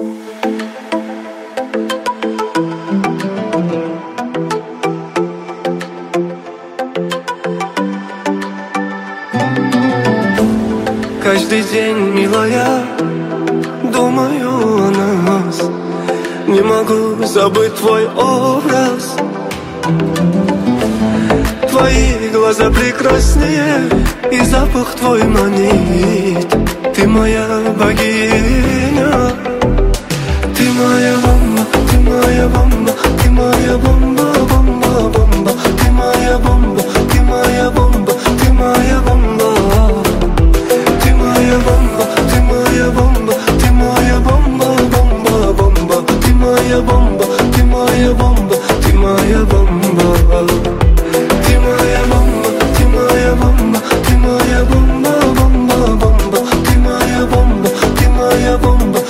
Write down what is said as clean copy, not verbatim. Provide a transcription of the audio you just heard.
Каждый день, милая, думаю о нас. Не могу забыть твой образ. Твои глаза прекраснее, и запах твой манит. Ты моя богиня. Ты моя бомба, ты моя бомба, ты моя бомба, бомба, бомба. Ты моя бомба, ты моя бомба, ты моя бомба. Ты моя бомба, ты моя бомба, ты моя бомба, бомба, бомба. Ты моя бомба, ты моя бомба, ты моя бомба. Ты моя бомба, ты моя бомба, ты моя бомба, бомба, бомба. Ты моя бомба, ты моя бомба.